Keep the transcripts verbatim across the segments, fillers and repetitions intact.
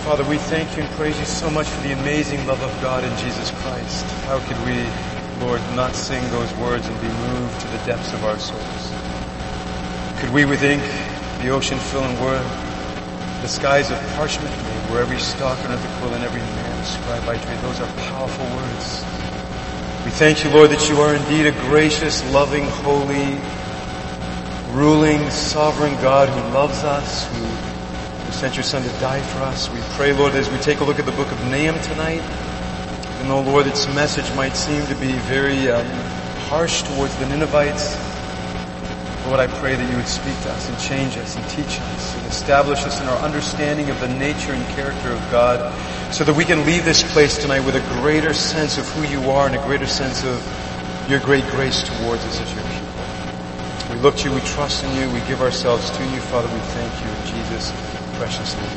Father, we thank you and praise you so much for the amazing love of God in Jesus Christ. How could we, Lord, not sing those words and be moved to the depths of our souls? Could we with ink the ocean fill and word, the skies of parchment made, where every stalk under the quill and every man scribe by trade? Those are powerful words. We thank you, Lord, that you are indeed a gracious, loving, holy, ruling, sovereign God who loves us, who, who sent your Son to die for us. We pray, Lord, as we take a look at the book of Nahum tonight, even though, Lord, its message might seem to be very um, harsh towards the Ninevites, Lord, I pray that you would speak to us and change us and teach us and establish us in our understanding of the nature and character of God, so that we can leave this place tonight with a greater sense of who you are and a greater sense of your great grace towards us as your people. We look to you, we trust in you, we give ourselves to you. Father, we thank you in Jesus' precious name.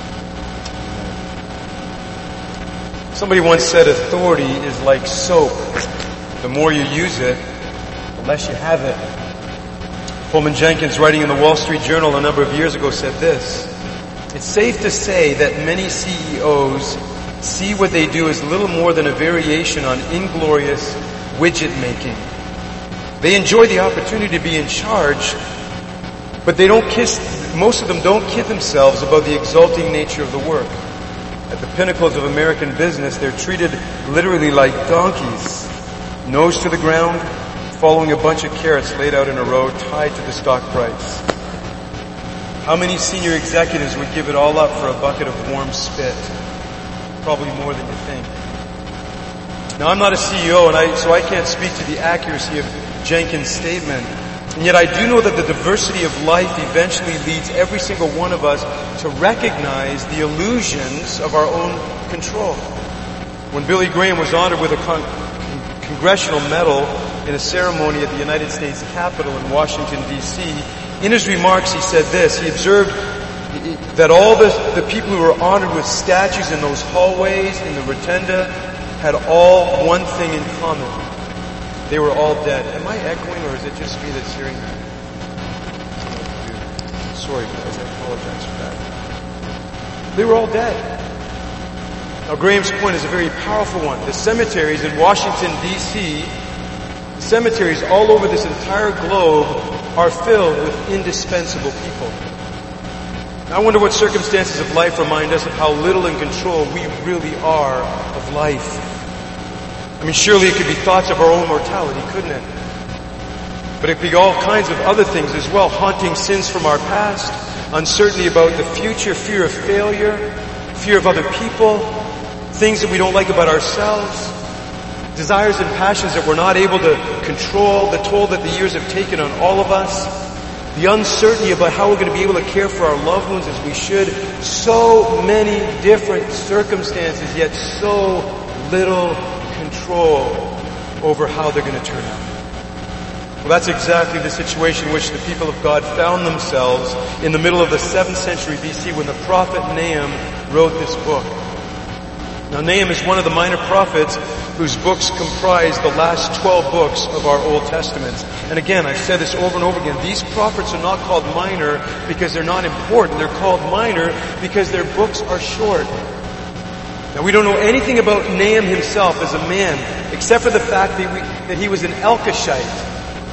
Amen. Somebody once said authority is like soap. The more you use it, the less you have it. Pullman Jenkins, writing in the Wall Street Journal a number of years ago, said this: "It's safe to say that many C E Os see what they do as little more than a variation on inglorious widget making. They enjoy the opportunity to be in charge, but they don't kiss, most of them don't kid themselves about the exalting nature of the work. At the pinnacles of American business, they're treated literally like donkeys, nose to the ground, following a bunch of carrots laid out in a row, tied to the stock price. How many senior executives would give it all up for a bucket of warm spit? Probably more than you think." Now, I'm not a C E O, and I, so I can't speak to the accuracy of Jenkins' statement. And yet I do know that the diversity of life eventually leads every single one of us to recognize the illusions of our own control. When Billy Graham was honored with a con- congressional medal in a ceremony at the United States Capitol in Washington, D C, in his remarks he said this. He observed that all the, the people who were honored with statues in those hallways, in the rotunda, had all one thing in common. They were all dead. Am I echoing, or is it just me that's hearing that? Sorry guys, I apologize for that. They were all dead. Now Graham's point is a very powerful one. The cemeteries in Washington, D C, cemeteries all over this entire globe are filled with indispensable people. Now, I wonder what circumstances of life remind us of how little in control we really are of life. I mean, surely it could be thoughts of our own mortality, couldn't it? But it could be all kinds of other things as well. Haunting sins from our past, uncertainty about the future, fear of failure, fear of other people, things that we don't like about ourselves, desires and passions that we're not able to control, the toll that the years have taken on all of us, the uncertainty about how we're going to be able to care for our loved ones as we should. So many different circumstances, yet so little control over how they're going to turn out. Well, that's exactly the situation in which the people of God found themselves in the middle of the seventh century B C when the prophet Nahum wrote this book. Now, Nahum is one of the minor prophets whose books comprise the last twelve books of our Old Testament. And again, I've said this over and over again, these prophets are not called minor because they're not important. They're called minor because their books are short. Now, we don't know anything about Nahum himself as a man, except for the fact that, we, that he was an Elkoshite.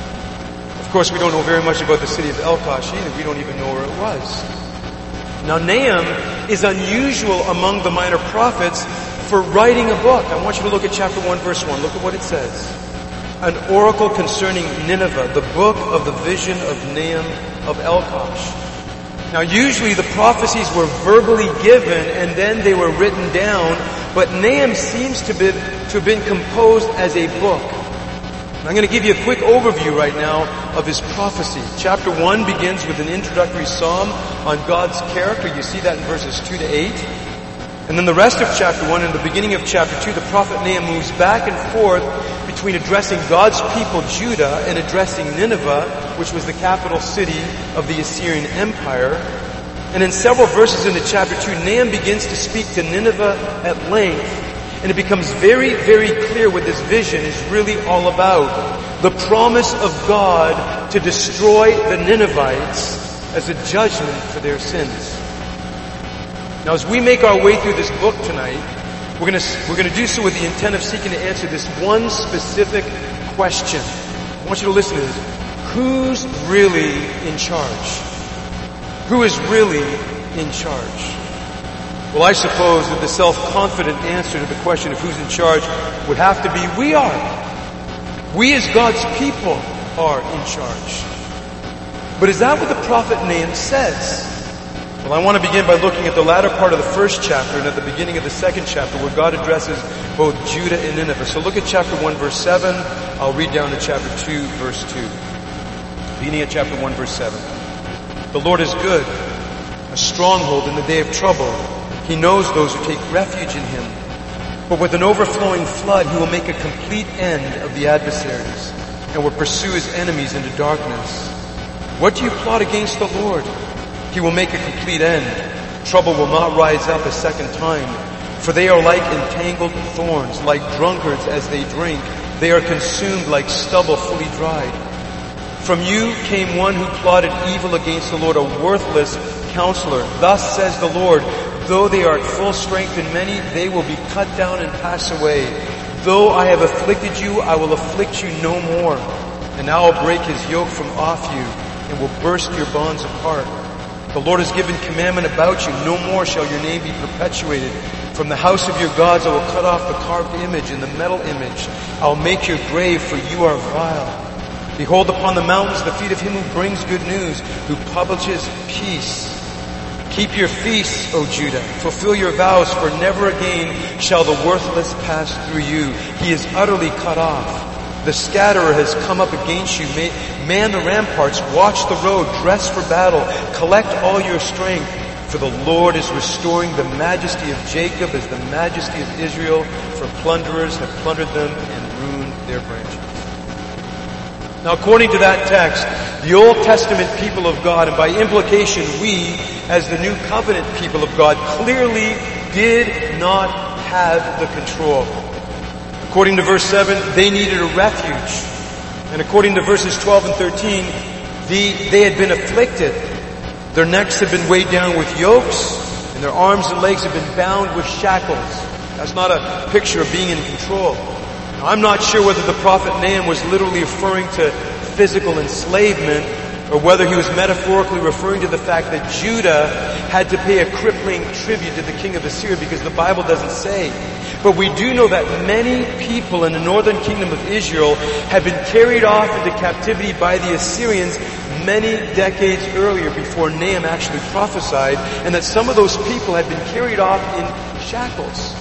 Of course, we don't know very much about the city of Elkosh either. We don't even know where it was. Now, Nahum is unusual among the minor prophets for writing a book. I want you to look at chapter one, verse one. Look at what it says. An oracle concerning Nineveh, the book of the vision of Nahum of Elkosh. Now, usually the prophecies were verbally given and then they were written down, but Nahum seems to, be, to have been composed as a book. I'm going to give you a quick overview right now of his prophecy. Chapter one begins with an introductory psalm on God's character. You see that in verses two to eight. And then the rest of chapter one and the beginning of chapter two, the prophet Nahum moves back and forth between addressing God's people, Judah, and addressing Nineveh, which was the capital city of the Assyrian Empire. And in several verses into chapter two, Nahum begins to speak to Nineveh at length. And it becomes very, very clear what this vision is really all about. The promise of God to destroy the Ninevites as a judgment for their sins. Now, as we make our way through this book tonight, we're going to we're going to do so with the intent of seeking to answer this one specific question. I want you to listen to this. Who's really in charge? Who is really in charge? Well, I suppose that the self-confident answer to the question of who's in charge would have to be we are. We as God's people are in charge. But is that what the prophet Nahum says? Well, I want to begin by looking at the latter part of the first chapter and at the beginning of the second chapter where God addresses both Judah and Nineveh. So look at chapter one, verse seven. I'll read down to chapter two, verse two. Beginning at chapter one, verse seven. The Lord is good, a stronghold in the day of trouble. He knows those who take refuge in Him. But with an overflowing flood, He will make a complete end of the adversaries and will pursue His enemies into darkness. What do you plot against the Lord? He will make a complete end. Trouble will not rise up a second time. For they are like entangled thorns, like drunkards as they drink. They are consumed like stubble fully dried. From you came one who plotted evil against the Lord, a worthless counselor. Thus says the Lord, though they are at full strength in many, they will be cut down and pass away. Though I have afflicted you, I will afflict you no more. And now I'll break His yoke from off you, and will burst your bonds apart. The Lord has given commandment about you. No more shall your name be perpetuated. From the house of your gods I will cut off the carved image and the metal image. I will make your grave, for you are vile. Behold upon the mountains the feet of him who brings good news, who publishes peace. Keep your feasts, O Judah. Fulfill your vows, for never again shall the worthless pass through you. He is utterly cut off. The scatterer has come up against you. Man the ramparts, watch the road, dress for battle, collect all your strength. For the Lord is restoring the majesty of Jacob as the majesty of Israel, for plunderers have plundered them and ruined their branches. Now, according to that text, the Old Testament people of God, and by implication we, as the New Covenant people of God, clearly did not have the control. According to verse seven, they needed a refuge. And according to verses twelve and thirteen, the, they had been afflicted. Their necks had been weighed down with yokes, and their arms and legs had been bound with shackles. That's not a picture of being in control. Now, I'm not sure whether the prophet Nahum was literally referring to physical enslavement, or whether he was metaphorically referring to the fact that Judah had to pay a crippling tribute to the king of Assyria, because the Bible doesn't say. But we do know that many people in the northern kingdom of Israel had been carried off into captivity by the Assyrians many decades earlier, before Nahum actually prophesied, and that some of those people had been carried off in shackles.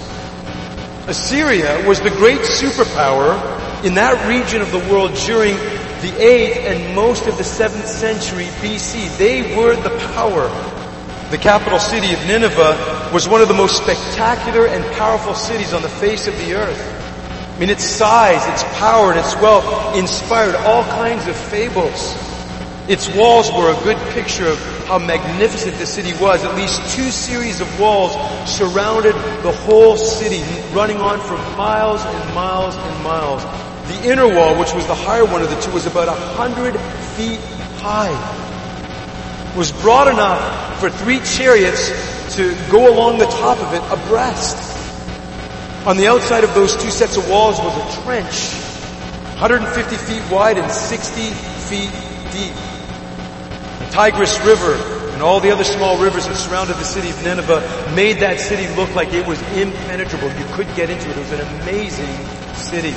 Assyria was the great superpower in that region of the world during the eighth and most of the seventh century B C. They were the power. The capital city of Nineveh was one of the most spectacular and powerful cities on the face of the earth. I mean, its size, its power, and its wealth inspired all kinds of fables. Its walls were a good picture of how magnificent the city was. At least two series of walls surrounded the whole city, running on for miles and miles and miles. The inner wall, which was the higher one of the two, was about a hundred feet high. It was broad enough for three chariots to go along the top of it abreast. On the outside of those two sets of walls was a trench, one hundred fifty feet wide and sixty feet deep. The Tigris River and all the other small rivers that surrounded the city of Nineveh made that city look like it was impenetrable. You could get into it. It was an amazing city.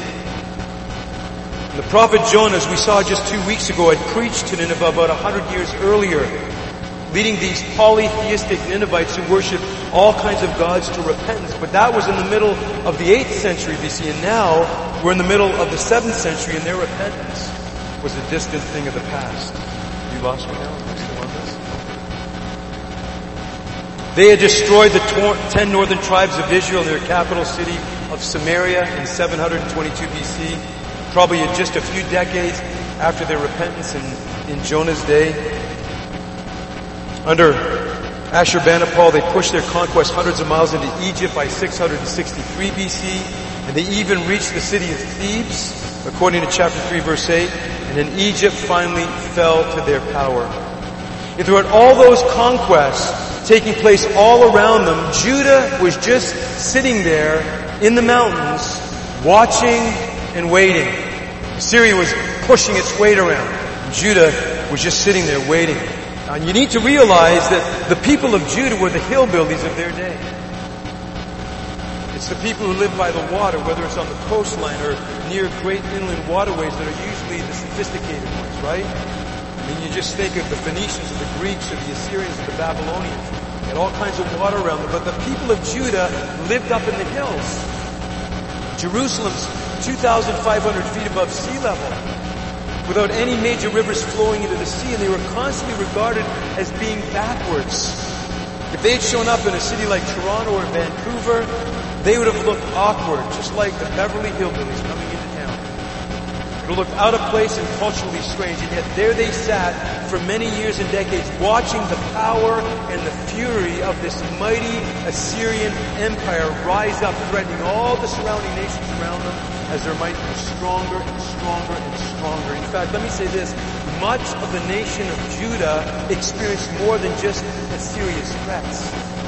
And the prophet Jonah, as we saw just two weeks ago, had preached to Nineveh about a hundred years earlier, leading these polytheistic Ninevites who worshiped all kinds of gods to repentance. But that was in the middle of the eighth century B C, and now we're in the middle of the seventh century, and their repentance was a distant thing of the past. You lost me now? Am I still on this? They had destroyed the ten northern tribes of Israel in their capital city of Samaria in seven hundred twenty-two B C, probably in just a few decades after their repentance in, in Jonah's day. Under Ashurbanipal, they pushed their conquest hundreds of miles into Egypt by six hundred sixty-three B C, and they even reached the city of Thebes, according to chapter three, verse eight, and then Egypt finally fell to their power. And throughout all those conquests, taking place all around them. Judah was just sitting there in the mountains, watching and waiting. Assyria was pushing its weight around. Judah was just sitting there waiting. And you need to realize that the people of Judah were the hillbillies of their day. It's the people who live by the water, whether it's on the coastline or near great inland waterways that are usually the sophisticated ones, right? I mean, you just think of the Phoenicians or the Greeks or the Assyrians or the Babylonians. They had all kinds of water around them. But the people of Judah lived up in the hills. Jerusalem's two thousand five hundred feet above sea level, without any major rivers flowing into the sea, and they were constantly regarded as being backwards. If they had shown up in a city like Toronto or Vancouver, they would have looked awkward, just like the Beverly Hillbillies coming into town. It would have looked out of place and culturally strange, and yet there they sat for many years and decades watching the power and the fury of this mighty Assyrian empire rise up, threatening all the surrounding nations around them as their might grew stronger and stronger and stronger. In fact, let me say this, much of the nation of Judah experienced more than just Assyria's threats.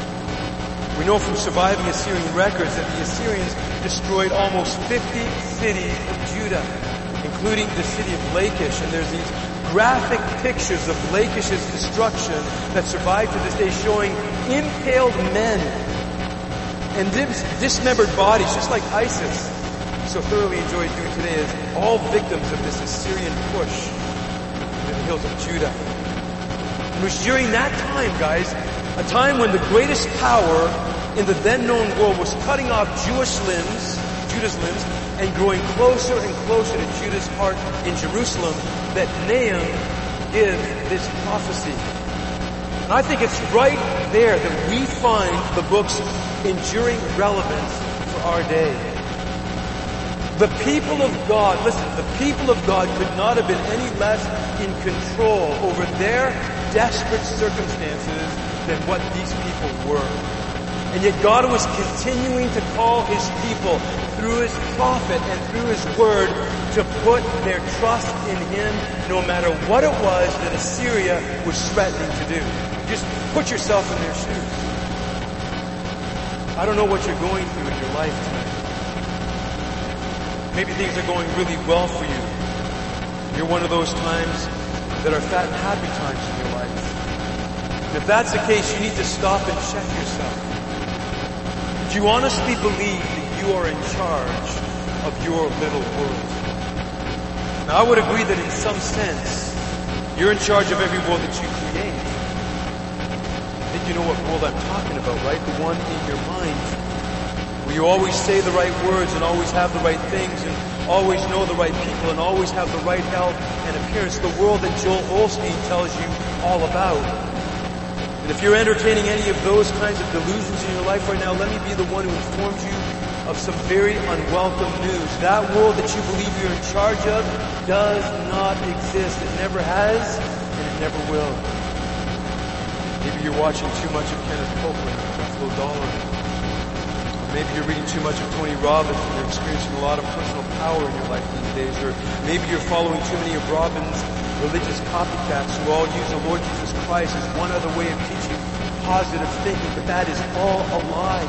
We know from surviving Assyrian records that the Assyrians destroyed almost fifty cities of Judah, including the city of Lachish. And there's these graphic pictures of Lachish's destruction that survive to this day, showing impaled men and dis- dismembered bodies, just like ISIS so thoroughly enjoys doing today, as all victims of this Assyrian push into the hills of Judah. It was during that time, guys, a time when the greatest power in the then known world was cutting off Jewish limbs, Judah's limbs, and growing closer and closer to Judah's heart in Jerusalem, that Nahum gives this prophecy. And I think it's right there that we find the book's enduring relevance for our day. The people of God, listen, the people of God could not have been any less in control over their desperate circumstances than what these people were. And yet God was continuing to call His people through His prophet and through His word to put their trust in Him no matter what it was that Assyria was threatening to do. Just put yourself in their shoes. I don't know what you're going through in your life tonight. Maybe things are going really well for you. You're one of those times that are fat and happy times in your life. And if that's the case, you need to stop and check yourself. Do you honestly believe that you are in charge of your little world? Now, I would agree that in some sense, you're in charge of every world that you create. I think you know what world I'm talking about, right? The one in your mind. Where you always say the right words and always have the right things and always know the right people and always have the right health and appearance. The world that Joel Osteen tells you all about. And if you're entertaining any of those kinds of delusions in your life right now, let me be the one who informs you of some very unwelcome news. That world that you believe you're in charge of does not exist. It never has, and it never will. Maybe you're watching too much of Kenneth Copeland, Buffalo Dollar. Maybe you're reading too much of Tony Robbins and you're experiencing a lot of personal power in your life these days. Or maybe you're following too many of Robbins' religious copycats who all use the Lord Jesus Christ as one other way of teaching positive thinking. But that is all a lie.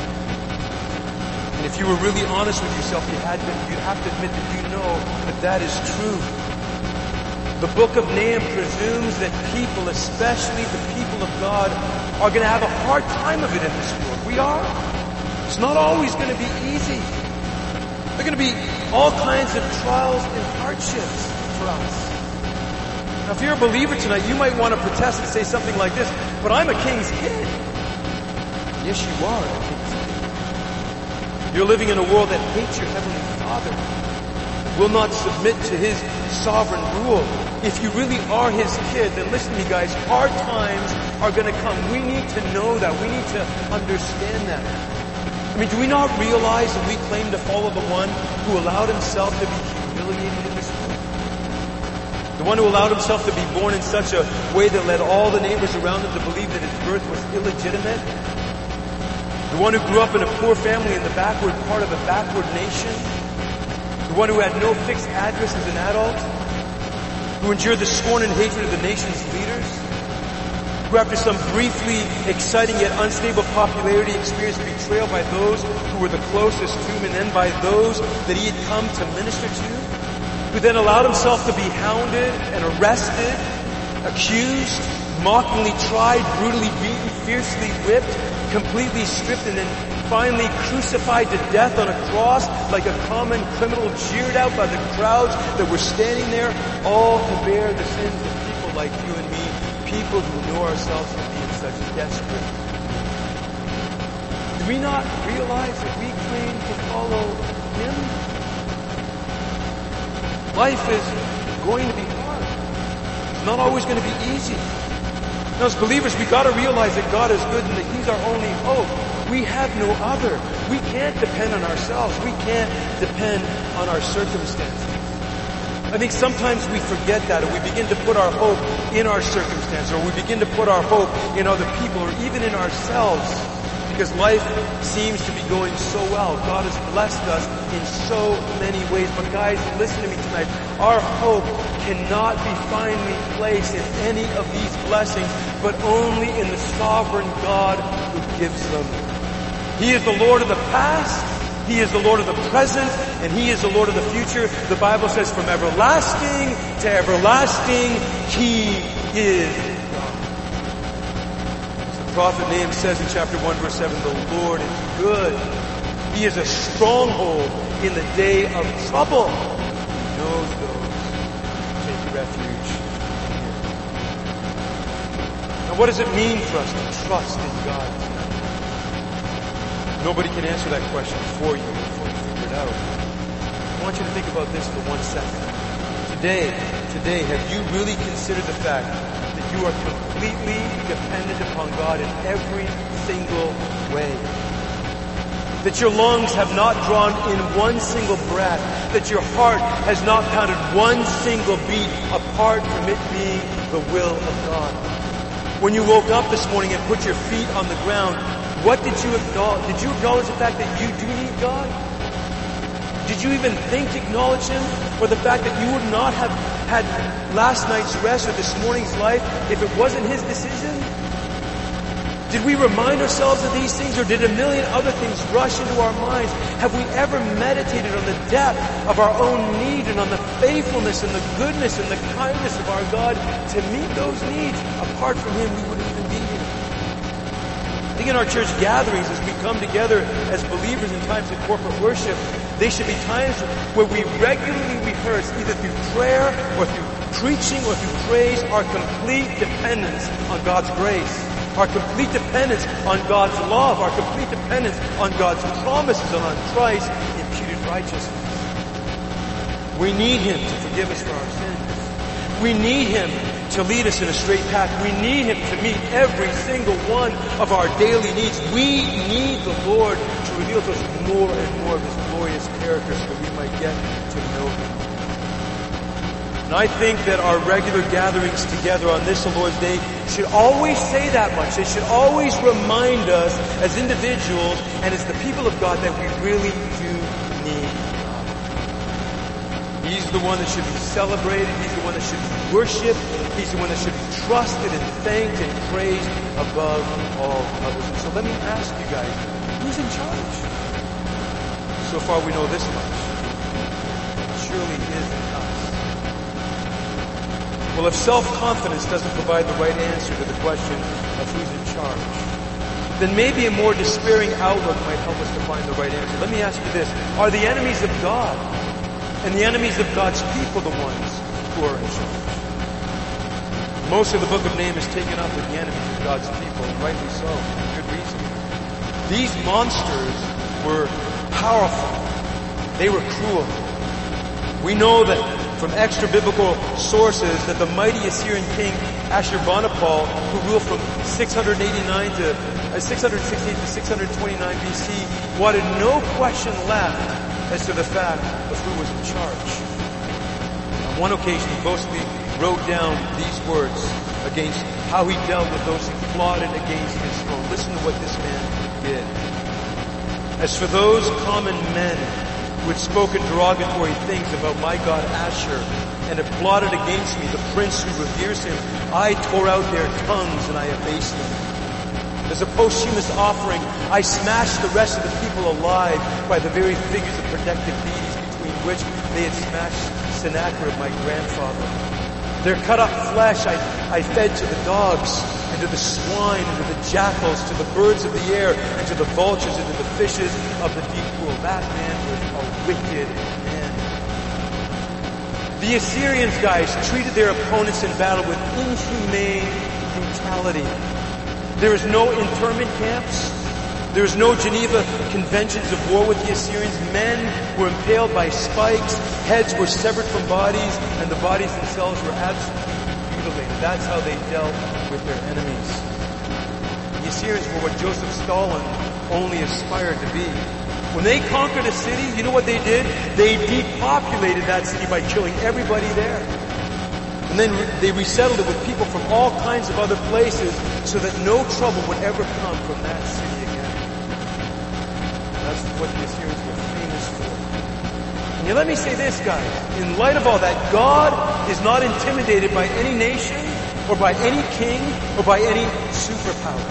And if you were really honest with yourself, you had to, you'd have to admit that you know that that is true. The book of Nahum presumes that people, especially the people of God, are going to have a hard time of it in this world. We are. It's not always going to be easy. There are going to be all kinds of trials and hardships for us. Now, if you're a believer tonight, you might want to protest and say something like this, but I'm a king's kid. Yes, you are a king's kid. You're living in a world that hates your heavenly Father, will not submit to His sovereign rule. If you really are His kid, then listen to me, guys, hard times are going to come. We need to know that. We need to understand that. I mean, do we not realize that we claim to follow the one who allowed Himself to be humiliated in this world? The one who allowed Himself to be born in such a way that led all the neighbors around Him to believe that His birth was illegitimate? The one who grew up in a poor family in the backward part of a backward nation? The one who had no fixed address as an adult? Who endured the scorn and hatred of the nation's leaders? who after some briefly exciting yet unstable popularity experienced betrayal by those who were the closest to him and then by those that he had come to minister to, who then allowed himself to be hounded and arrested, accused, mockingly tried, brutally beaten, fiercely whipped, completely stripped, and then finally crucified to death on a cross like a common criminal, jeered out by the crowds that were standing there, all to bear the sins of people like you and me, people who know ourselves to be in such desperate need. Do we not realize that we claim to follow him? Life is going to be hard. It's not always going to be easy. Now, as believers, we got to realize that God is good and that he's our only hope. We have no other. We can't depend on ourselves. We can't depend on our circumstances. I think sometimes we forget that, and we begin to put our hope in our circumstances, or we begin to put our hope in other people, or even in ourselves, because life seems to be going so well. God has blessed us in so many ways. But guys, listen to me tonight. Our hope cannot be finally placed in any of these blessings, but only in the sovereign God who gives them. He is the Lord of the past, he is the Lord of the present, and he is the Lord of the future. The Bible says from everlasting to everlasting, he is God. As the prophet Nahum says in chapter one verse seven, the Lord is good. He is a stronghold in the day of trouble. He knows those who take refuge in him. Now what does it mean for us to trust in God? Nobody can answer that question for you before you figure it out. I want you to think about this for one second. Today, today, have you really considered the fact that you are completely dependent upon God in every single way? That your lungs have not drawn in one single breath. That your heart has not pounded one single beat apart from it being the will of God. When you woke up this morning and put your feet on the ground, what did you acknowledge? Did you acknowledge the fact that you do need God? Did you even think to acknowledge him? Or the fact that you would not have had last night's rest or this morning's life if it wasn't his decision? Did we remind ourselves of these things, or did a million other things rush into our minds? Have we ever meditated on the depth of our own need and on the faithfulness and the goodness and the kindness of our God to meet those needs? Apart from him, we wouldn't even be here. I think in our church gatherings, as we come together as believers in times of corporate worship, they should be times where we regularly rehearse, either through prayer or through preaching or through praise, our complete dependence on God's grace, our complete dependence on God's love, our complete dependence on God's promises and on Christ's imputed righteousness. We need him to forgive us for our sins. We need him to lead us in a straight path. We need him to meet every single one of our daily needs. We need the Lord to reveal to us more and more of his glorious character so that we might get to know him. And I think that our regular gatherings together on this, the Lord's Day, should always say that much. They should always remind us as individuals and as the people of God that we really do need God. He's the one that should be celebrated. He's the one that should be worshipped. He's the one that should be trusted and thanked and praised above all others. And so let me ask you guys, who's in charge? So far we know this much. It surely isn't us. Well, if self-confidence doesn't provide the right answer to the question of who's in charge, then maybe a more despairing outlook might help us to find the right answer. Let me ask you this. Are the enemies of God and the enemies of God's people the ones who are in charge? Most of the book of Nahum is taken up with the enemies of God's people, and rightly so, for good reason. These monsters were powerful. They were cruel. We know that from extra-biblical sources that the mighty Assyrian king Ashurbanipal, who ruled from six eighty-nine to uh, six sixty-eight to six twenty-nine B C, wanted no question left as to the fact of who was in charge. On one occasion, he boastfully wrote down these words against how he dealt with those who plotted against his throne. Listen to what this man did. As for those common men who had spoken derogatory things about my God Ashur, and have plotted against me, the prince who reveres him. I tore out their tongues and I abased them. As a posthumous offering, I smashed the rest of the people alive by the very figures of protective deities between which they had smashed Sennacherib, my grandfather. Their cut up flesh I, I fed to the dogs, and to the swine, and to the jackals, to the birds of the air, and to the vultures, and to the fishes of the deep pool. That man was a wicked man. The Assyrians, guys, treated their opponents in battle with inhumane brutality. There is no internment camps. There is no Geneva conventions of war with the Assyrians. Men were impaled by spikes, heads were severed from bodies, and the bodies themselves were absolutely mutilated. That's how they dealt with their enemies. The Assyrians were what Joseph Stalin only aspired to be. When they conquered a city, you know what they did? They depopulated that city by killing everybody there. And then they resettled it with people from all kinds of other places so that no trouble would ever come from that city again. That's what the Assyrians were famous for. And let me say this, guys. In light of all that, God is not intimidated by any nation or by any king or by any superpower.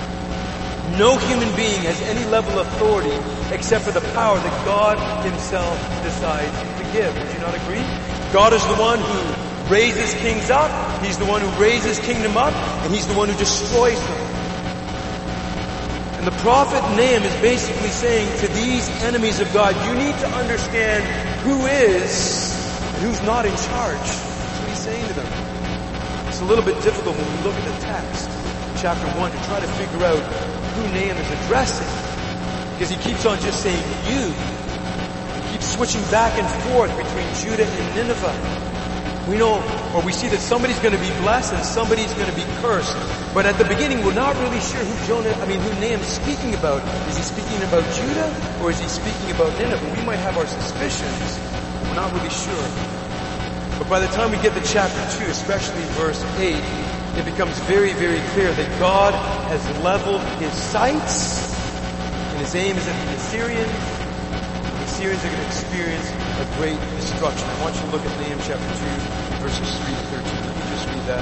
No human being has any level of authority except for the power that God himself decides to give. Would you not agree? God is the one who raises kings up, he's the one who raises kingdom up, and he's the one who destroys them. And the prophet Nahum is basically saying to these enemies of God, you need to understand who is and who's not in charge. That's what he's saying to them. It's a little bit difficult when we look at the text, chapter one, to try to figure out who Nahum is addressing. Because he keeps on just saying you. He keeps switching back and forth between Judah and Nineveh. We know, or we see that somebody's going to be blessed and somebody's going to be cursed. But at the beginning, we're not really sure who Jonah, I mean, who Nahum's speaking about. Is he speaking about Judah, or is he speaking about Nineveh? We might have our suspicions, but we're not really sure. But by the time we get to chapter two, especially verse eight, it becomes very, very clear that God has leveled his sights, and his aim is at the Assyrians. The Assyrians are going to experience a great destruction. I want you to look at Nahum chapter two, verses three to thirteen. Let me just read that.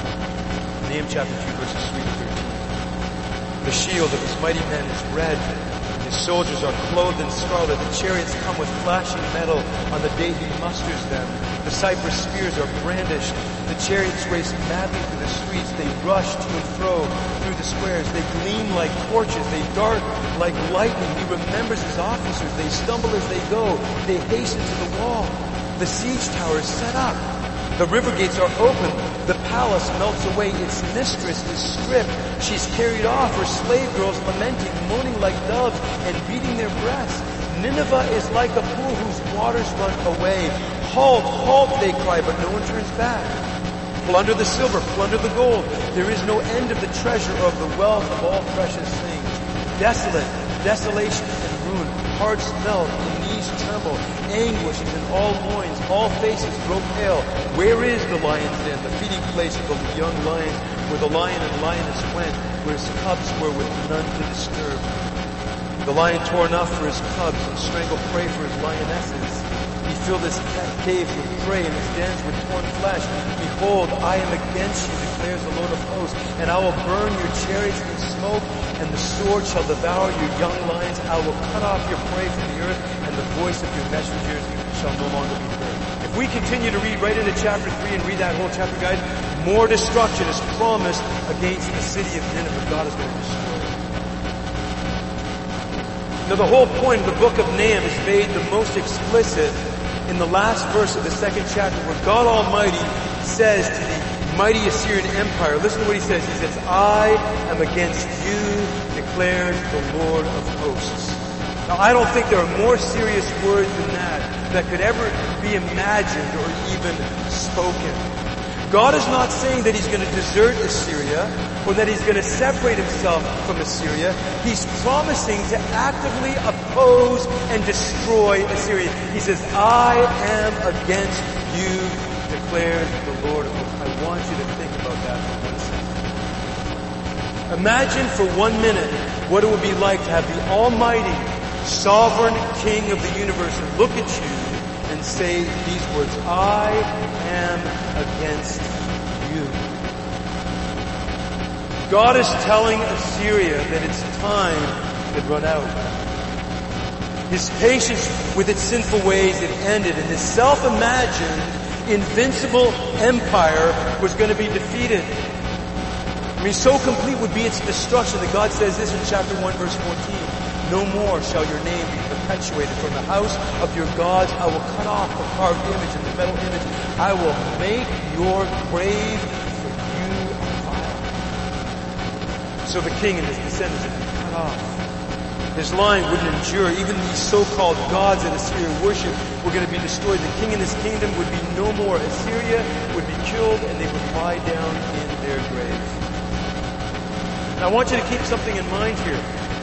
Nahum chapter two, verses three to thirteen. The shield of his mighty men is red. His soldiers are clothed in scarlet. The chariots come with flashing metal on the day he musters them. The cypress spears are brandished. The chariots race madly through the streets. They rush to and fro through the squares. They gleam like torches. They dart like lightning. He remembers his officers. They stumble as they go. They hasten to the wall. The siege tower is set up. The river gates are open. The palace melts away. Its mistress is stripped. She's carried off. Her slave girls lamenting, moaning like doves, and beating their breasts. Nineveh is like a pool whose waters run away. Halt, halt, they cry, but no one turns back. Plunder the silver, plunder the gold. There is no end of the treasure of the wealth of all precious things. Desolate, desolation and ruin. Hearts melt and knees tremble. Anguish is in all loins. All faces grow pale. Where is the lion's den, the feeding place of the young lions, where the lion and lioness went, where his cubs were with none to disturb? The lion tore enough for his cubs and strangled prey for his lionesses. He filled his caves with prey and his dens with torn flesh. Behold, I am against you, declares the Lord of hosts, and I will burn your chariots in smoke, and the sword shall devour your young lions. I will cut off your prey from the earth, and the voice of your messengers shall no longer be heard. If we continue to read right into chapter three and read that whole chapter, guys, more destruction is promised against the city of Nineveh. God is going to destroy it. Now, the whole point of the book of Nahum is made the most explicit in the last verse of the second chapter, where God Almighty says to the mighty Assyrian Empire, listen to what he says. He says, I am against you, declares the Lord of hosts. Now, I don't think there are more serious words than that that could ever be imagined or even spoken. God is not saying that he's going to desert Assyria or that he's going to separate himself from Assyria. He's promising to actively oppose and destroy Assyria. He says, I am against you, declares the Lord of hosts. I want you to think about that for one second. Imagine for one minute what it would be like to have the almighty, sovereign King of the universe look at you and say these words, I am against you. God is telling Assyria that its time had run out. His patience with its sinful ways had ended, and this self-imagined, invincible empire was going to be defeated. I mean, so complete would be its destruction that God says this in chapter one, verse fourteen. No more shall your name be perpetuated from the house of your gods. I will cut off the carved image and the metal image. I will make your grave for you a fire. So the king and his descendants had been cut off. His line wouldn't endure. Even these so-called gods that Assyria worshiped were going to be destroyed. The king and his kingdom would be no more. Assyria would be killed and they would lie down in their graves. Now I want you to keep something in mind here.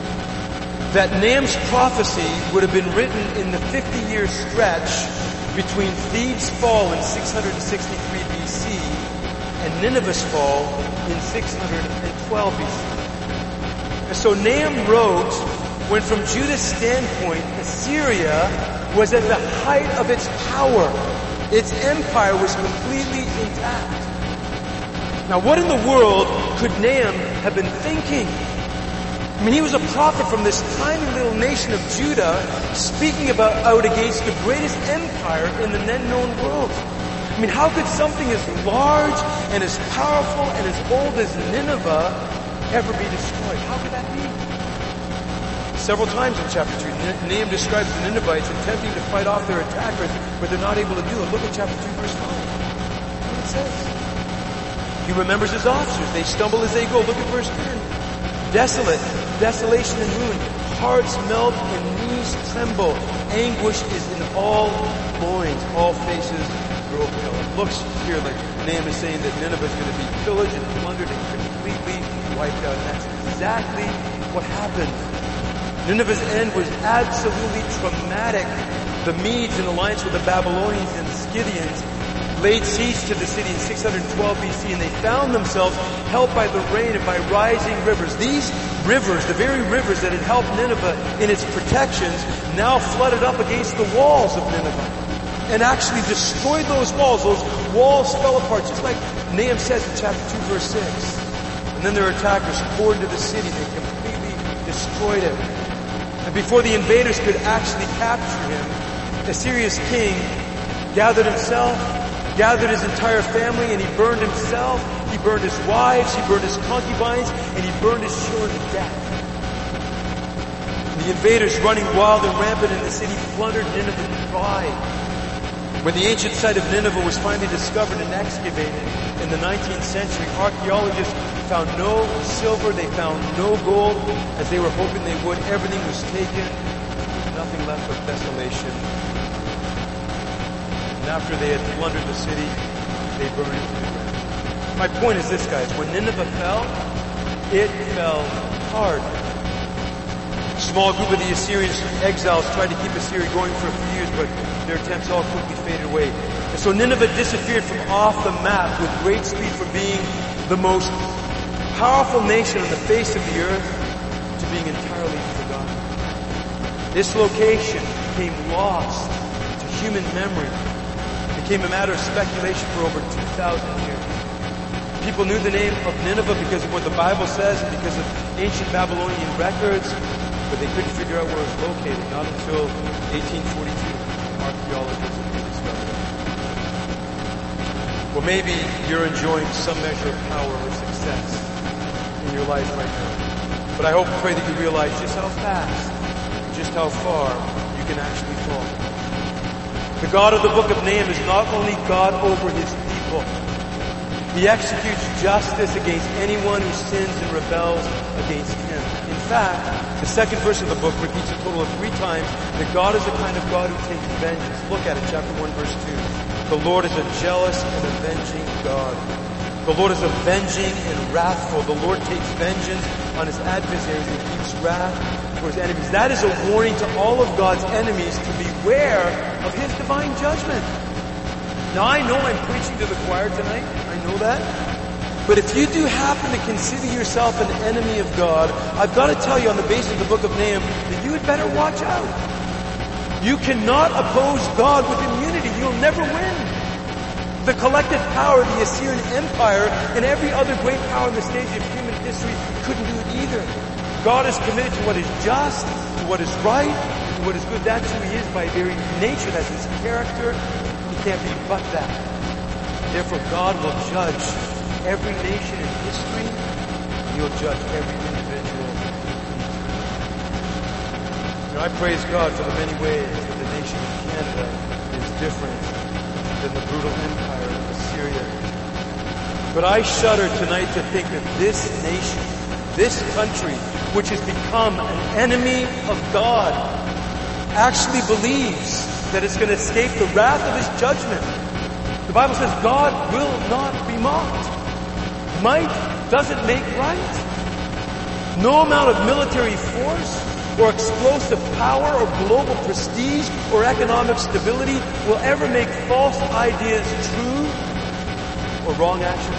That Nahum's prophecy would have been written in the fifty-year stretch between Thebes' fall in six hundred sixty-three B C and Nineveh's fall in six hundred twelve B C. And so Nahum wrote, when from Judah's standpoint, Assyria was at the height of its power. Its empire was completely intact. Now what in the world could Nahum have been thinking? I mean, he was a prophet from this tiny little nation of Judah, speaking about out against the greatest empire in the then known world. I mean, how could something as large and as powerful and as old as Nineveh ever be destroyed? How could that be? Several times in chapter two, Nahum describes the Ninevites attempting to fight off their attackers, but they're not able to do it. Look at chapter two, verse five. Look what it says. He remembers his officers. They stumble as they go. Look at verse ten. Desolate, desolation and ruin. Hearts melt and knees tremble. Anguish is in all loins. All faces grow pale. It looks here like Nahum is saying that Nineveh is going to be pillaged and plundered and completely wiped out. And that's exactly what happened. Nineveh's end was absolutely traumatic. The Medes, in alliance with the Babylonians and the Scythians, laid siege to the city in six hundred twelve B C, and they found themselves helped by the rain and by rising rivers. These rivers, the very rivers that had helped Nineveh in its protections, now flooded up against the walls of Nineveh and actually destroyed those walls. Those walls fell apart, just like Nahum says in chapter two, verse six. And then their attackers poured into the city. They completely destroyed it. And before the invaders could actually capture him, Assyria's king gathered himself, gathered his entire family, and he burned himself, he burned his wives, he burned his concubines, and he burned his children to death. And the invaders, running wild and rampant in the city, plundered Nineveh dry. When the ancient site of Nineveh was finally discovered and excavated in the nineteenth century, archaeologists found no silver, they found no gold, as they were hoping they would. Everything was taken, nothing left but desolation. And after they had plundered the city, they burned it to the ground. My point is this, guys. When Nineveh fell, it fell hard. A small group of the Assyrian exiles tried to keep Assyria going for a few years, but their attempts all quickly faded away. And so Nineveh disappeared from off the map with great speed from being the most powerful nation on the face of the earth to being entirely forgotten. This location became lost to human memory. Became a matter of speculation for over two thousand years. People knew the name of Nineveh because of what the Bible says and because of ancient Babylonian records, but they couldn't figure out where it was located, not until eighteen forty-two. Archaeologists discovered it. Well, maybe you're enjoying some measure of power or success in your life right now. But I hope and pray that you realize just how fast, just how far you can actually fall. The God of the book of Nahum is not only God over his people. He executes justice against anyone who sins and rebels against him. In fact, the second verse of the book repeats a total of three times that God is the kind of God who takes vengeance. Look at it, chapter one, verse two. The Lord is a jealous and avenging God. The Lord is avenging and wrathful. The Lord takes vengeance on his adversaries and keeps wrath for his enemies. That is a warning to all of God's enemies to beware of his divine judgment. Now I know I'm preaching to the choir tonight. I know that. But if you do happen to consider yourself an enemy of God, I've got to tell you on the basis of the book of Nahum that you had better watch out. You cannot oppose God with immunity. You'll never win. The collective power of the Assyrian Empire and every other great power on the stage of human history couldn't do it either. God is committed to what is just, to what is right, to what is good. That's who He is by very nature. That's His character. He can't be but that. Therefore, God will judge every nation in history. He'll judge every individual. And I praise God for the many ways that the nation of Canada is different than the brutal empire of Assyria. But I shudder tonight to think that this nation, this country, which has become an enemy of God, actually believes that it's going to escape the wrath of His judgment. The Bible says God will not be mocked. Might doesn't make right. No amount of military force or explosive power or global prestige or economic stability will ever make false ideas true or wrong actions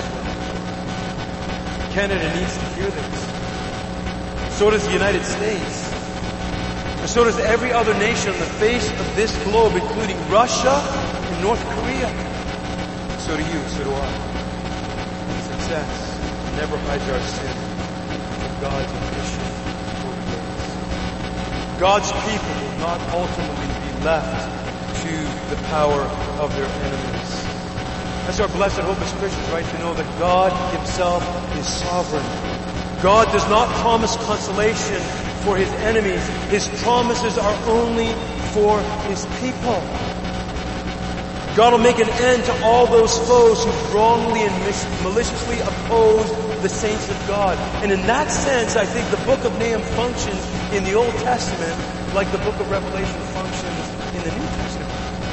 right. Canada needs to hear this. So does the United States. And so does every other nation on the face of this globe, including Russia and North Korea. So do you, so do I. Success never hides our sin from God's ambition for grace. God's people will not ultimately be left to the power of their enemies. That's our blessed hope as Christians, right? To know that God Himself is sovereign. God does not promise consolation for His enemies. His promises are only for His people. God will make an end to all those foes who wrongly and maliciously oppose the saints of God. And in that sense, I think the book of Nahum functions in the Old Testament like the book of Revelation functions in the New Testament.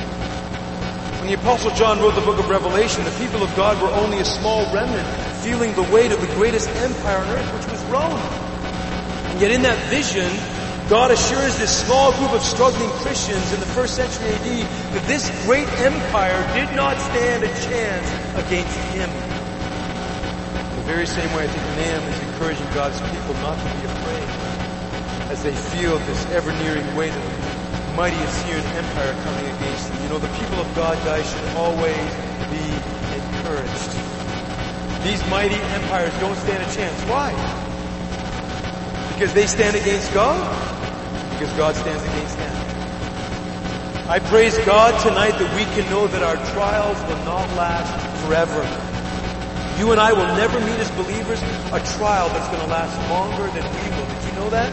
When the Apostle John wrote the book of Revelation, the people of God were only a small remnant, feeling the weight of the greatest empire on earth, which was Rome. And yet in that vision, God assures this small group of struggling Christians in the first century A D that this great empire did not stand a chance against Him. In the very same way, I think Nahum is encouraging God's people not to be afraid as they feel this ever-nearing weight of the mighty Assyrian Empire coming against them. You know, the people of God, guys, should always be encouraged. These mighty empires don't stand a chance. Why? Because they stand against God? Because God stands against them. I praise God tonight that we can know that our trials will not last forever. You and I will never meet as believers a trial that's going to last longer than we will. Did you know that?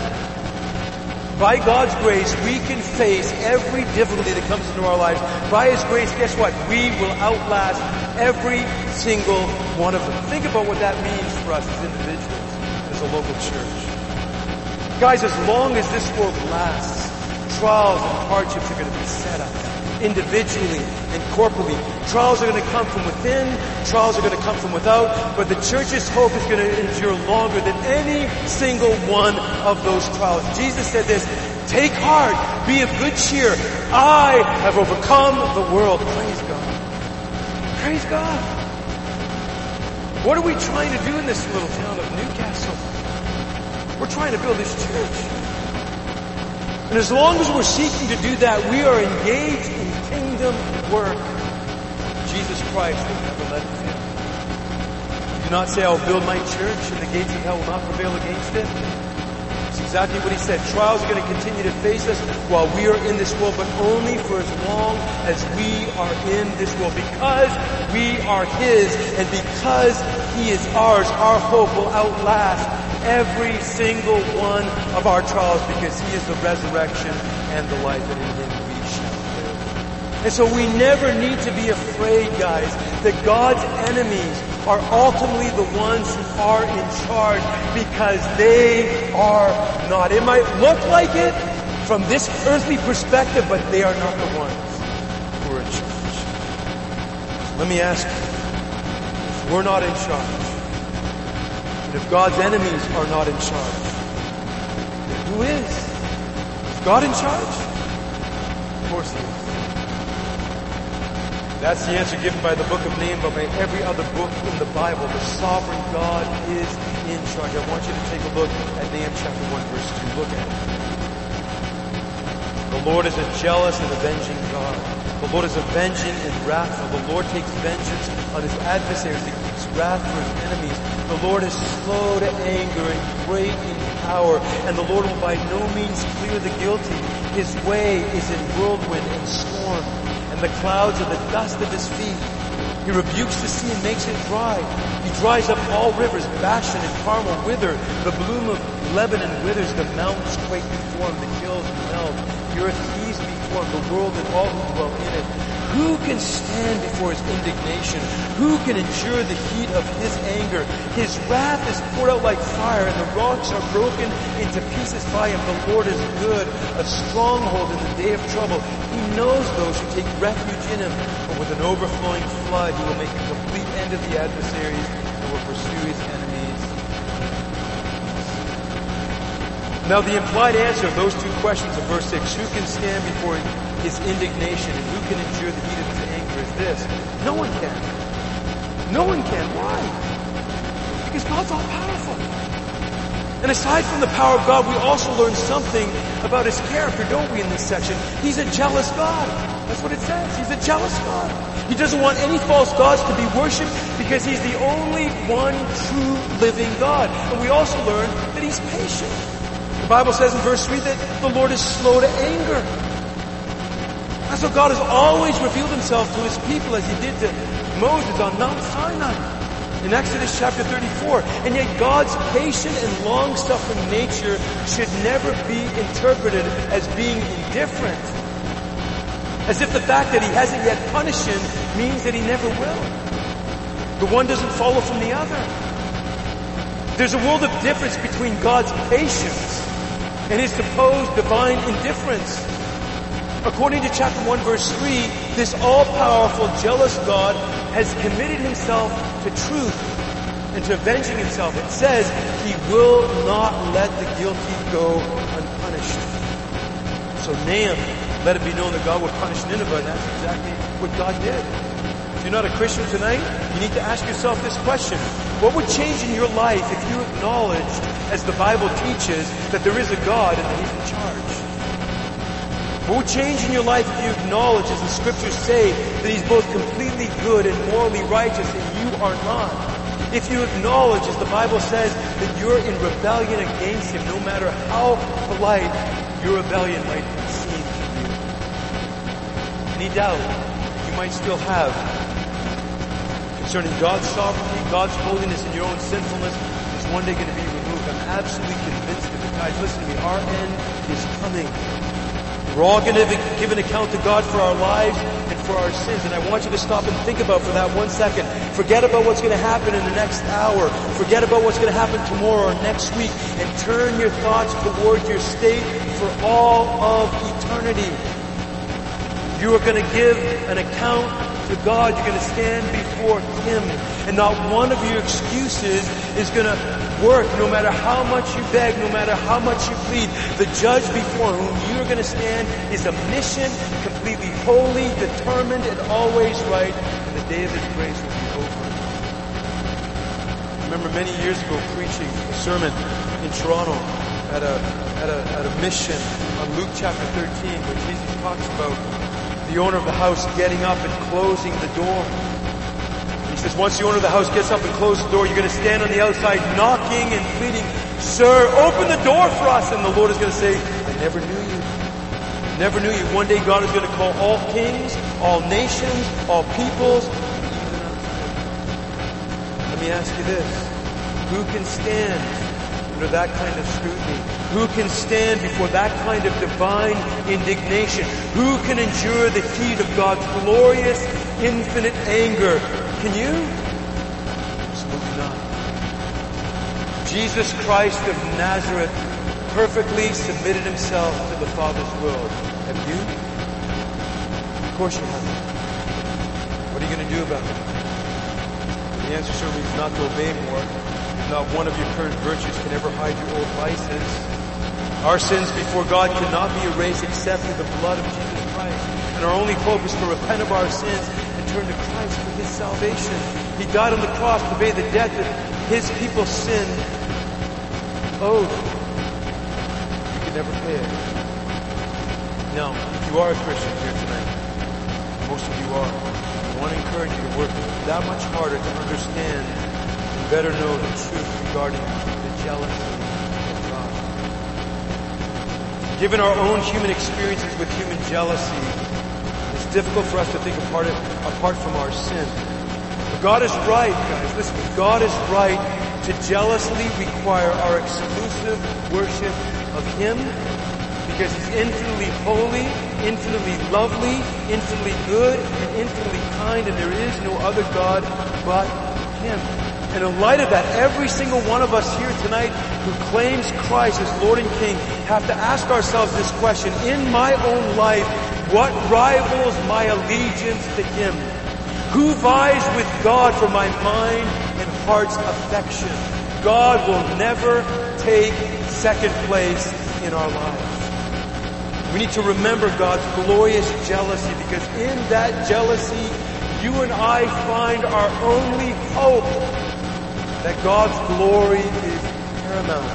By God's grace, we can face every difficulty that comes into our lives. By His grace, guess what? We will outlast every single one of them. Think about what that means for us as individuals, as a local church. Guys, as long as this world lasts, trials and hardships are going to be set up individually and corporately. Trials are going to come from within, trials are going to come from without, but the church's hope is going to endure longer than any single one of those trials. Jesus said this, take heart, be of good cheer. I have overcome the world. Praise God. Praise God. What are we trying to do in this little town of Newcastle? We're trying to build this church. And as long as we're seeking to do that, we are engaged in kingdom work. Jesus Christ will never let it fail. Do not say, I'll build my church and the gates of hell will not prevail against it. It's exactly what He said. Trials are going to continue to face us while we are in this world, but only for as long as we are in this world. Because we are His and because He is ours, our hope will outlast every single one of our trials, because He is the resurrection and the life, and in Him we shall live. And so we never need to be afraid, guys, that God's enemies are ultimately the ones who are in charge, because they are not. It might look like it from this earthly perspective, but they are not the ones who are in charge. Let me ask you, if we're not in charge, and if God's enemies are not in charge, then who is? Is God in charge? Of course He is. That's the answer given by the book of Nahum, but by every other book in the Bible. The sovereign God is in charge. I want you to take a look at Nahum chapter one, verse two. Look at it. The The Lord is a jealous and avenging God. The Lord is avenging and wrathful. The Lord takes vengeance on his adversaries. He keeps wrath for his enemies. The Lord is slow to anger and great in power. And the Lord will by no means clear the guilty. His way is in whirlwind and storm. And the clouds are the dust of his feet. He rebukes the sea and makes it dry. He dries up all rivers. Bashan and Carmel wither. The bloom of Lebanon withers. The mountains quake before him. The hills melt. The earth heaves before him. The world and all who dwell in it. Who can stand before his indignation? Who can endure the heat of his anger? His wrath is poured out like fire, and the rocks are broken into pieces by him. The Lord is good, a stronghold in the day of trouble. He knows those who take refuge in him, but with an overflowing flood he will make a complete end of the adversaries and will pursue his enemies. Now the implied answer of those two questions of verse six, who can stand before his indignation and who can endure the heat of his anger, is this: no one can. No one can. Why? Because God's all powerful. And aside from the power of God, we also learn something about his character, don't we, in this section? He's a jealous God. That's what it says. He's a jealous God. He doesn't want any false gods to be worshipped because he's the only one true living God. And we also learn that he's patient. The Bible says in verse three that the Lord is slow to anger. And so God has always revealed himself to his people as he did to Moses on Mount Sinai in Exodus chapter thirty-four. And yet God's patient and long-suffering nature should never be interpreted as being indifferent. As if the fact that he hasn't yet punished him means that he never will. The one doesn't follow from the other. There's a world of difference between God's patience and his supposed divine indifference. According to chapter one, verse three, this all-powerful, jealous God has committed himself to truth and to avenging himself. It says he will not let the guilty go unpunished. So Nahum let it be known that God would punish Nineveh, and that's exactly what God did. If you're not a Christian tonight, you need to ask yourself this question: what would change in your life if you acknowledged, as the Bible teaches, that there is a God and that he's in charge? What would change in your life if you acknowledge, as the scriptures say, that he's both completely good and morally righteous and you are not? If you acknowledge, as the Bible says, that you're in rebellion against him, no matter how polite your rebellion might seem to you. Any doubt you might still have concerning God's sovereignty, God's holiness, and your own sinfulness is one day going to be removed. I'm absolutely convinced of it. Guys, listen to me. Our end is coming. We're all going to give an account to God for our lives and for our sins. And I want you to stop and think about for that one second. Forget about what's going to happen in the next hour. Forget about what's going to happen tomorrow or next week. And turn your thoughts toward your state for all of eternity. You are going to give an account to God. You're going to stand before him. And not one of your excuses is going to work, no matter how much you beg, no matter how much you plead. The judge before whom you're going to stand is omniscient, completely holy, determined, and always right. And the day of his grace will be over. I remember many years ago preaching a sermon in Toronto at a, at a, at a mission on Luke chapter thirteen, where Jesus talks about the owner of the house getting up and closing the door. He says, once the owner of the house gets up and closes the door, you're going to stand on the outside knocking and pleading, "Sir, open the door for us." And the Lord is going to say, "I never knew you. Never knew you." One day God is going to call all kings, all nations, all peoples. Let me ask you this. Who can stand under that kind of scrutiny? Who can stand before that kind of divine indignation? Who can endure the heat of God's glorious, infinite anger? Can you? Absolutely not. Jesus Christ of Nazareth perfectly submitted himself to the Father's will. Have you? Of course you haven't. What are you going to do about it? The answer certainly is not to obey more. Not one of your current virtues can ever hide your old vices. Our sins before God cannot be erased except through the blood of Jesus Christ. And our only hope is to repent of our sins and turn to Christ for his salvation. He died on the cross to pay the debt that his people's sin owed. You could never pay it. Now, if you are a Christian here tonight, most of you are, I want to encourage you to work that much harder to understand and better know the truth regarding the jealousy of God. Given our own human experiences with human jealousy, it's difficult for us to think apart, apart from our sin. But God is right, guys. Listen, God is right to jealously require our exclusive worship of Him because He's infinitely holy, infinitely lovely, infinitely good, and infinitely kind, and there is no other God but Him. And in light of that, every single one of us here tonight who claims Christ as Lord and King have to ask ourselves this question: in my own life, what rivals my allegiance to Him? Who vies with God for my mind and heart's affection? God will never take second place in our lives. We need to remember God's glorious jealousy, because in that jealousy, you and I find our only hope that God's glory is paramount.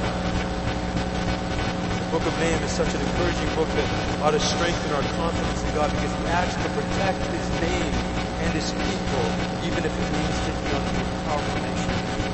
The book of Nahum is such an encouraging book that ought to strengthen our confidence in God, because He acts to protect His name and His people, even if it means taking on a powerful nation.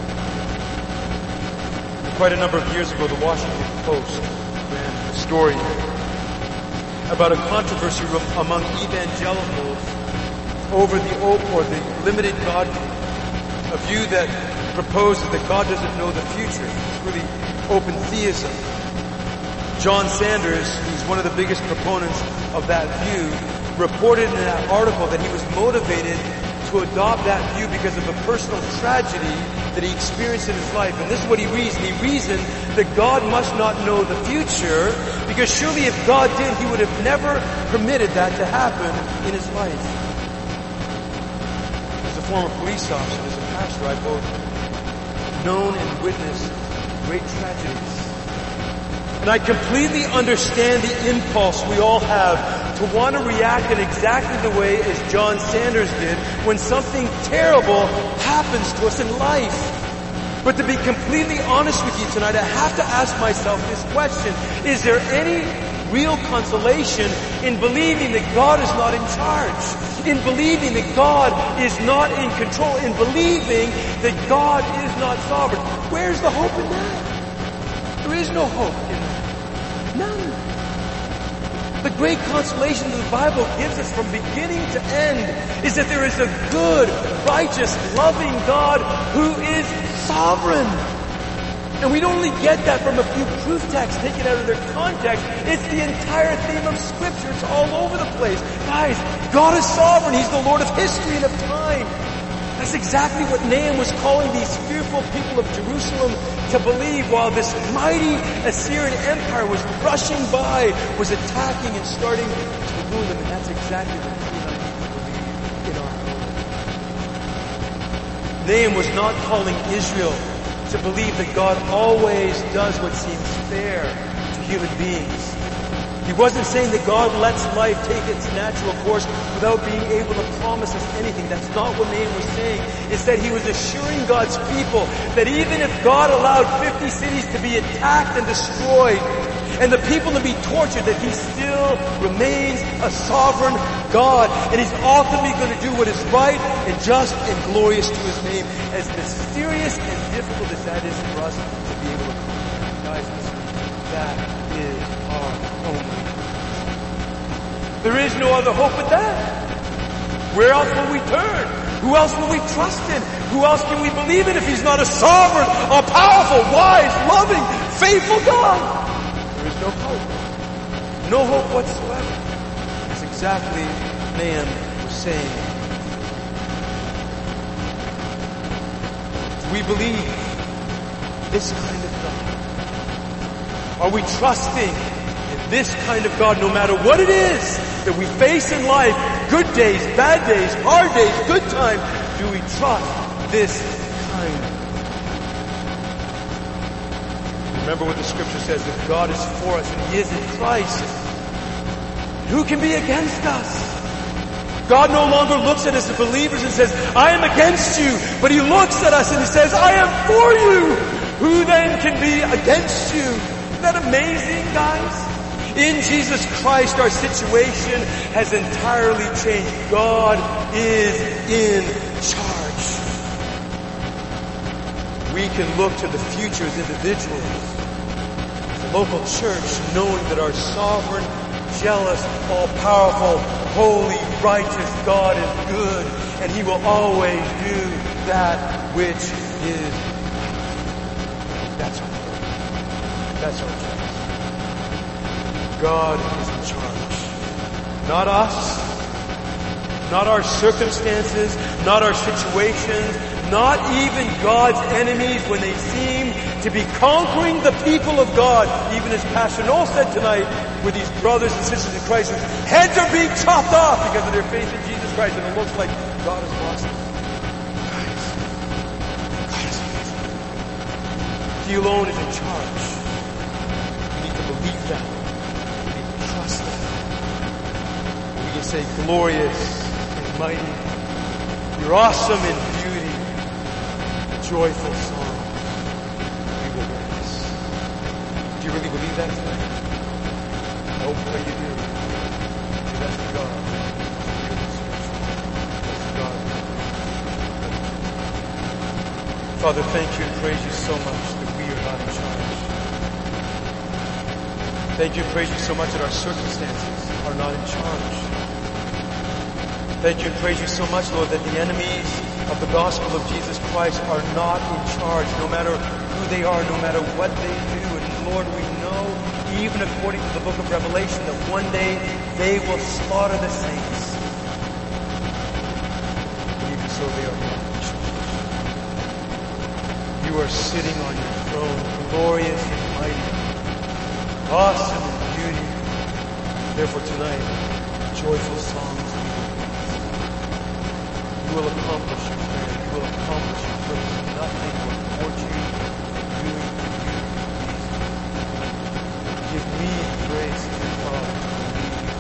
Quite a number of years ago, the Washington Post ran a story about a controversy among evangelicals over the open or the limited God view, a view that proposes that God doesn't know the future. It's really open theism. John Sanders, who's one of the biggest proponents of that view, reported in that article that he was motivated to adopt that view because of a personal tragedy that he experienced in his life. And this is what he reasoned. He reasoned that God must not know the future, because surely if God did, He would have never permitted that to happen in his life. As a former police officer, as a pastor, I both known and witnessed great tragedies. And I completely understand the impulse we all have to want to react in exactly the way as John Sanders did when something terrible happens to us in life. But to be completely honest with you tonight, I have to ask myself this question: is there any real consolation in believing that God is not in charge, in believing that God is not in control, in believing that God is not sovereign? Where's the hope in that? There is no hope in that. None. The great consolation that the Bible gives us from beginning to end is that there is a good, righteous, loving God who is sovereign. And we don't only get that from a few proof texts taken out of their context. It's the entire theme of Scripture. It's all over the place. Guys, God is sovereign. He's the Lord of history and of time. That's exactly what Nahum was calling these fearful people of Jerusalem to believe while this mighty Assyrian Empire was rushing by, was attacking and starting to ruin them. And that's exactly what we and I need to believe in our own. Nahum was not calling Israel to believe that God always does what seems fair to human beings. He wasn't saying that God lets life take its natural course without being able to promise us anything. That's not what Nahum was saying. It's that he was assuring God's people that even if God allowed fifty cities to be attacked and destroyed, and the people to be tortured, that He still remains a sovereign God, and He's ultimately going to do what is right and just and glorious to His name, as mysterious and difficult as that is for us to be able to comprehend. Guys, that is our only. There is no other hope but that. Where else will we turn? Who else will we trust in? Who else can we believe in if He's not a sovereign, a powerful, wise, loving, faithful God? There is no hope. No hope whatsoever. That's exactly what Nahum was saying. Do we believe this kind of God? Are we trusting in this kind of God no matter what it is that we face in life? Good days, bad days, hard days, good times. Do we trust this kind? Remember what the Scripture says: if God is for us and He is in Christ, who can be against us? God no longer looks at us as believers and says, I am against you. But He looks at us and He says, I am for you. Who then can be against you? Isn't that amazing, guys? In Jesus Christ, our situation has entirely changed. God is in charge. We can look to the future as individuals, as a local church, knowing that our sovereign, jealous, all-powerful, holy, righteous God is good, and He will always do that which is right. That's our hope. That's our choice. God is in charge. Not us, not our circumstances, not our situations, not even God's enemies when they seem to be conquering the people of God. Even as Pastor Noel said tonight, with these brothers and sisters in Christ, heads are being chopped off because of their faith in Jesus Christ, and it looks like God has lost them. Guys, God is amazing. He alone is in charge. We need to believe that. We need to trust that. And we can say, glorious and mighty. You're awesome in beauty. Joyful song. We will witness. Do you really believe that tonight? I hope that you do. That's God. That's God. Father, thank you and praise you so much that we are not in charge. Thank you and praise you so much that our circumstances are not in charge. Thank you and praise you so much, Lord, that the enemies of the gospel of Jesus Christ are not in charge, no matter who they are, no matter what they do. And Lord, we know, even according to the book of Revelation, that one day they will slaughter the saints. But even so, they are not in charge. You are sitting on your throne, glorious and mighty, awesome in beauty. Therefore tonight, joyful songs. You will accomplish your plan. You will accomplish your purpose. Nothing will thwart you from doing for you. Give me the grace, dear Father, to believe you.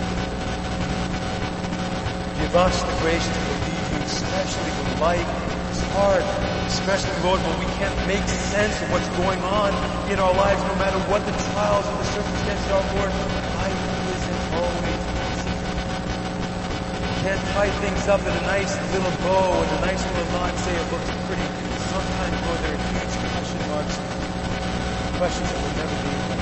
Give us the grace to believe you, especially when life is hard. Especially, Lord, when we can't make sense of what's going on in our lives, no matter what the trials or the circumstances are, Lord. Life isn't always can't tie things up in a nice little bow and a nice little knot and say it looks pretty. Sometimes, Lord, there are huge question marks, questions that will never be